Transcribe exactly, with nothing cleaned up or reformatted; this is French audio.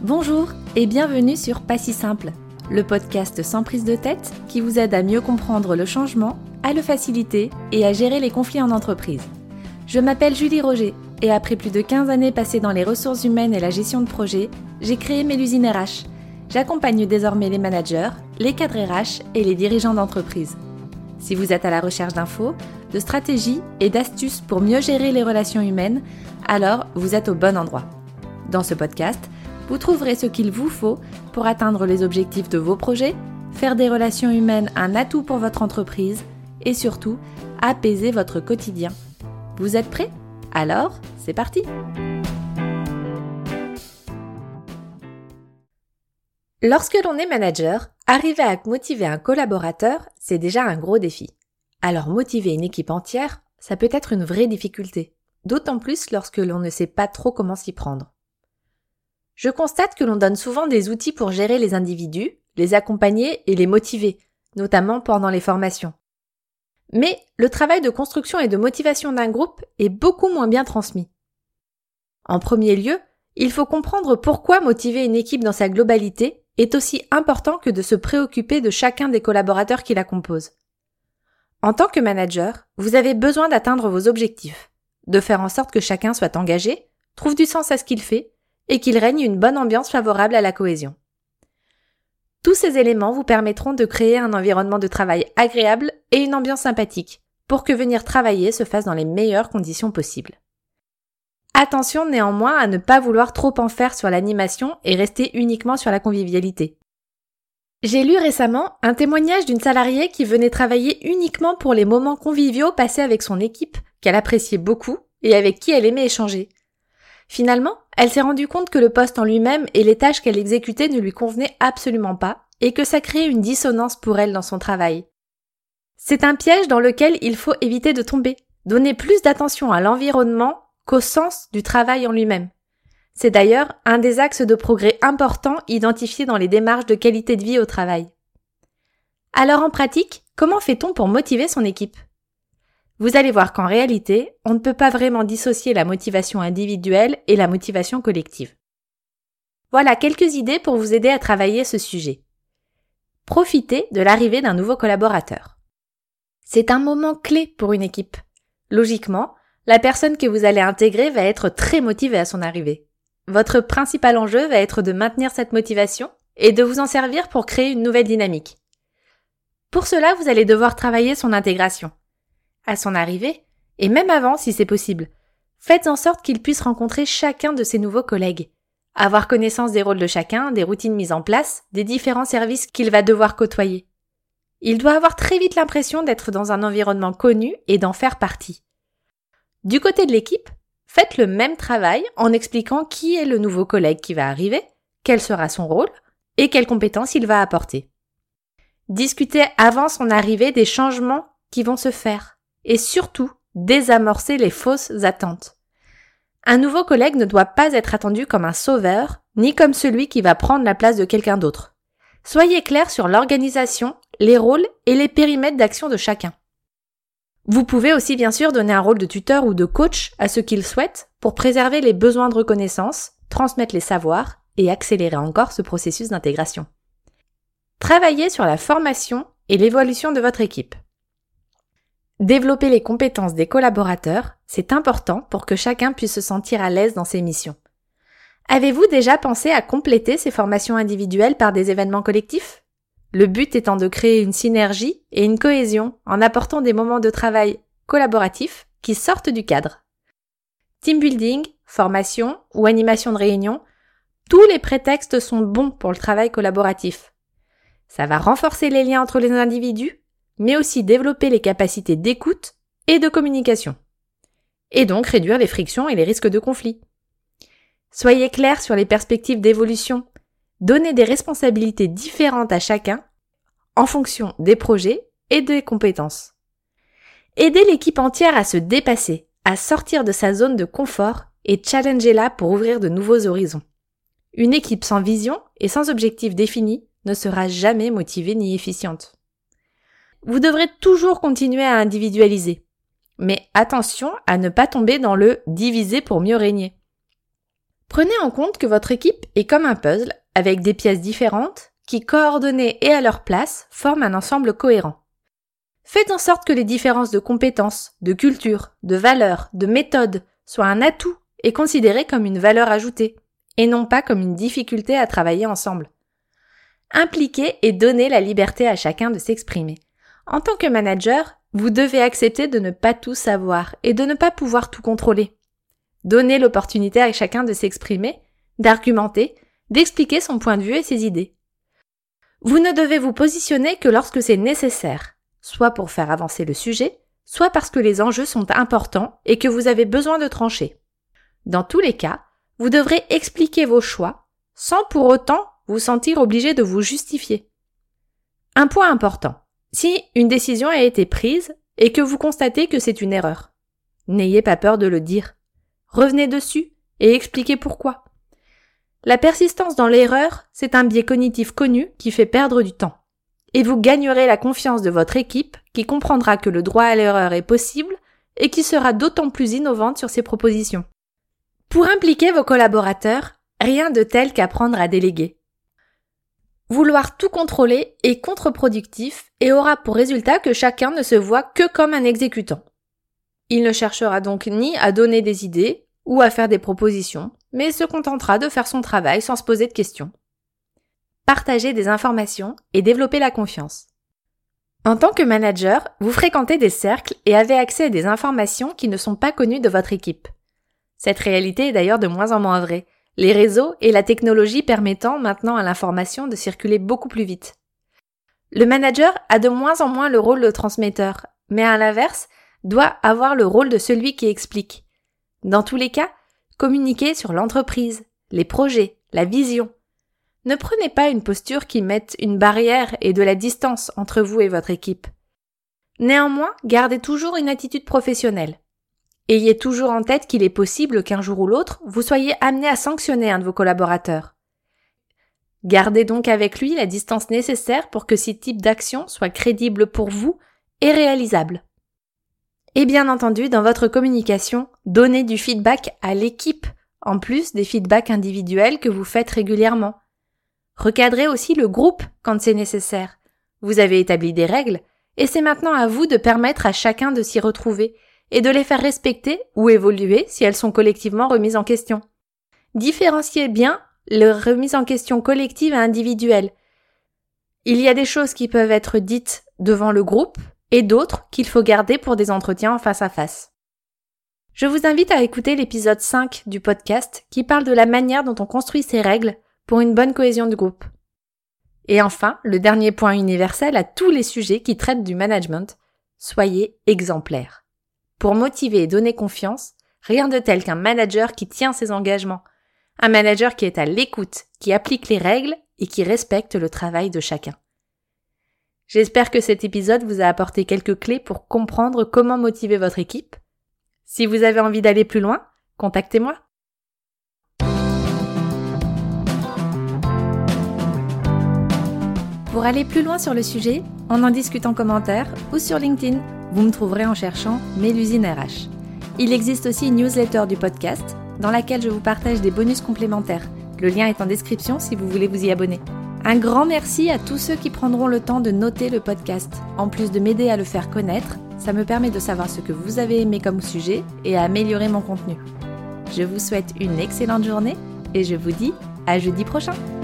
Bonjour et bienvenue sur Pas si simple, le podcast sans prise de tête qui vous aide à mieux comprendre le changement, à le faciliter et à gérer les conflits en entreprise. Je m'appelle Julie Roger et après plus de quinze années passées dans les ressources humaines et la gestion de projet, j'ai créé Mélusine R H. J'accompagne désormais les managers, les cadres R H et les dirigeants d'entreprise. Si vous êtes à la recherche d'infos, de stratégies et d'astuces pour mieux gérer les relations humaines, alors vous êtes au bon endroit. Dans ce podcast, vous trouverez ce qu'il vous faut pour atteindre les objectifs de vos projets, faire des relations humaines un atout pour votre entreprise et surtout, apaiser votre quotidien. Vous êtes prêts ? Alors, c'est parti ! Lorsque l'on est manager, arriver à motiver un collaborateur, c'est déjà un gros défi. Alors motiver une équipe entière, ça peut être une vraie difficulté, d'autant plus lorsque l'on ne sait pas trop comment s'y prendre. Je constate que l'on donne souvent des outils pour gérer les individus, les accompagner et les motiver, notamment pendant les formations. Mais le travail de construction et de motivation d'un groupe est beaucoup moins bien transmis. En premier lieu, il faut comprendre pourquoi motiver une équipe dans sa globalité est aussi important que de se préoccuper de chacun des collaborateurs qui la composent. En tant que manager, vous avez besoin d'atteindre vos objectifs, de faire en sorte que chacun soit engagé, trouve du sens à ce qu'il fait, et qu'il règne une bonne ambiance favorable à la cohésion. Tous ces éléments vous permettront de créer un environnement de travail agréable et une ambiance sympathique, pour que venir travailler se fasse dans les meilleures conditions possibles. Attention néanmoins à ne pas vouloir trop en faire sur l'animation et rester uniquement sur la convivialité. J'ai lu récemment un témoignage d'une salariée qui venait travailler uniquement pour les moments conviviaux passés avec son équipe, qu'elle appréciait beaucoup et avec qui elle aimait échanger. Finalement, elle s'est rendue compte que le poste en lui-même et les tâches qu'elle exécutait ne lui convenaient absolument pas et que ça créait une dissonance pour elle dans son travail. C'est un piège dans lequel il faut éviter de tomber, donner plus d'attention à l'environnement qu'au sens du travail en lui-même. C'est d'ailleurs un des axes de progrès importants identifiés dans les démarches de qualité de vie au travail. Alors en pratique, comment fait-on pour motiver son équipe ? Vous allez voir qu'en réalité, on ne peut pas vraiment dissocier la motivation individuelle et la motivation collective. Voilà quelques idées pour vous aider à travailler ce sujet. Profitez de l'arrivée d'un nouveau collaborateur. C'est un moment clé pour une équipe. Logiquement, la personne que vous allez intégrer va être très motivée à son arrivée. Votre principal enjeu va être de maintenir cette motivation et de vous en servir pour créer une nouvelle dynamique. Pour cela, vous allez devoir travailler son intégration. À son arrivée, et même avant si c'est possible, faites en sorte qu'il puisse rencontrer chacun de ses nouveaux collègues, avoir connaissance des rôles de chacun, des routines mises en place, des différents services qu'il va devoir côtoyer. Il doit avoir très vite l'impression d'être dans un environnement connu et d'en faire partie. Du côté de l'équipe, faites le même travail en expliquant qui est le nouveau collègue qui va arriver, quel sera son rôle et quelles compétences il va apporter. Discutez avant son arrivée des changements qui vont se faire. Et surtout, désamorcer les fausses attentes. Un nouveau collègue ne doit pas être attendu comme un sauveur, ni comme celui qui va prendre la place de quelqu'un d'autre. Soyez clair sur l'organisation, les rôles et les périmètres d'action de chacun. Vous pouvez aussi bien sûr donner un rôle de tuteur ou de coach à ceux qui le souhaitent pour préserver les besoins de reconnaissance, transmettre les savoirs et accélérer encore ce processus d'intégration. Travaillez sur la formation et l'évolution de votre équipe. Développer les compétences des collaborateurs, c'est important pour que chacun puisse se sentir à l'aise dans ses missions. Avez-vous déjà pensé à compléter ces formations individuelles par des événements collectifs ? Le but étant de créer une synergie et une cohésion en apportant des moments de travail collaboratifs qui sortent du cadre. Team building, formation ou animation de réunion, tous les prétextes sont bons pour le travail collaboratif. Ça va renforcer les liens entre les individus, mais aussi développer les capacités d'écoute et de communication. Et donc réduire les frictions et les risques de conflit. Soyez clair sur les perspectives d'évolution. Donnez des responsabilités différentes à chacun en fonction des projets et des compétences. Aidez l'équipe entière à se dépasser, à sortir de sa zone de confort et challengez-la pour ouvrir de nouveaux horizons. Une équipe sans vision et sans objectif défini ne sera jamais motivée ni efficiente. Vous devrez toujours continuer à individualiser. Mais attention à ne pas tomber dans le « diviser pour mieux régner ». Prenez en compte que votre équipe est comme un puzzle avec des pièces différentes qui, coordonnées et à leur place, forment un ensemble cohérent. Faites en sorte que les différences de compétences, de culture, de valeurs, de méthodes soient un atout et considérées comme une valeur ajoutée, et non pas comme une difficulté à travailler ensemble. Impliquez et donnez la liberté à chacun de s'exprimer. En tant que manager, vous devez accepter de ne pas tout savoir et de ne pas pouvoir tout contrôler. Donnez l'opportunité à chacun de s'exprimer, d'argumenter, d'expliquer son point de vue et ses idées. Vous ne devez vous positionner que lorsque c'est nécessaire, soit pour faire avancer le sujet, soit parce que les enjeux sont importants et que vous avez besoin de trancher. Dans tous les cas, vous devrez expliquer vos choix, sans pour autant vous sentir obligé de vous justifier. Un point important. Si une décision a été prise et que vous constatez que c'est une erreur, n'ayez pas peur de le dire. Revenez dessus et expliquez pourquoi. La persistance dans l'erreur, c'est un biais cognitif connu qui fait perdre du temps. Et vous gagnerez la confiance de votre équipe qui comprendra que le droit à l'erreur est possible et qui sera d'autant plus innovante sur ses propositions. Pour impliquer vos collaborateurs, rien de tel qu'apprendre à déléguer. Vouloir tout contrôler est contre-productif et aura pour résultat que chacun ne se voit que comme un exécutant. Il ne cherchera donc ni à donner des idées ou à faire des propositions, mais se contentera de faire son travail sans se poser de questions. Partagez des informations et développez la confiance. En tant que manager, vous fréquentez des cercles et avez accès à des informations qui ne sont pas connues de votre équipe. Cette réalité est d'ailleurs de moins en moins vraie, les réseaux et la technologie permettant maintenant à l'information de circuler beaucoup plus vite. Le manager a de moins en moins le rôle de transmetteur, mais à l'inverse, doit avoir le rôle de celui qui explique. Dans tous les cas, communiquez sur l'entreprise, les projets, la vision. Ne prenez pas une posture qui mette une barrière et de la distance entre vous et votre équipe. Néanmoins, gardez toujours une attitude professionnelle. Ayez toujours en tête qu'il est possible qu'un jour ou l'autre, vous soyez amené à sanctionner un de vos collaborateurs. Gardez donc avec lui la distance nécessaire pour que ce type d'action soit crédible pour vous et réalisable. Et bien entendu, dans votre communication, donnez du feedback à l'équipe, en plus des feedbacks individuels que vous faites régulièrement. Recadrez aussi le groupe quand c'est nécessaire. Vous avez établi des règles, et c'est maintenant à vous de permettre à chacun de s'y retrouver et de les faire respecter ou évoluer si elles sont collectivement remises en question. Différenciez bien les remises en question collectives et individuelles. Il y a des choses qui peuvent être dites devant le groupe et d'autres qu'il faut garder pour des entretiens en face à face. Je vous invite à écouter l'épisode cinq du podcast qui parle de la manière dont on construit ses règles pour une bonne cohésion du groupe. Et enfin, le dernier point universel à tous les sujets qui traitent du management, soyez exemplaires. Pour motiver et donner confiance, rien de tel qu'un manager qui tient ses engagements. Un manager qui est à l'écoute, qui applique les règles et qui respecte le travail de chacun. J'espère que cet épisode vous a apporté quelques clés pour comprendre comment motiver votre équipe. Si vous avez envie d'aller plus loin, contactez-moi. Pour aller plus loin sur le sujet, on en discute en commentaire ou sur LinkedIn. Vous me trouverez en cherchant Mélusine R H. Il existe aussi une newsletter du podcast dans laquelle je vous partage des bonus complémentaires. Le lien est en description si vous voulez vous y abonner. Un grand merci à tous ceux qui prendront le temps de noter le podcast. En plus de m'aider à le faire connaître, ça me permet de savoir ce que vous avez aimé comme sujet et à améliorer mon contenu. Je vous souhaite une excellente journée et je vous dis à jeudi prochain.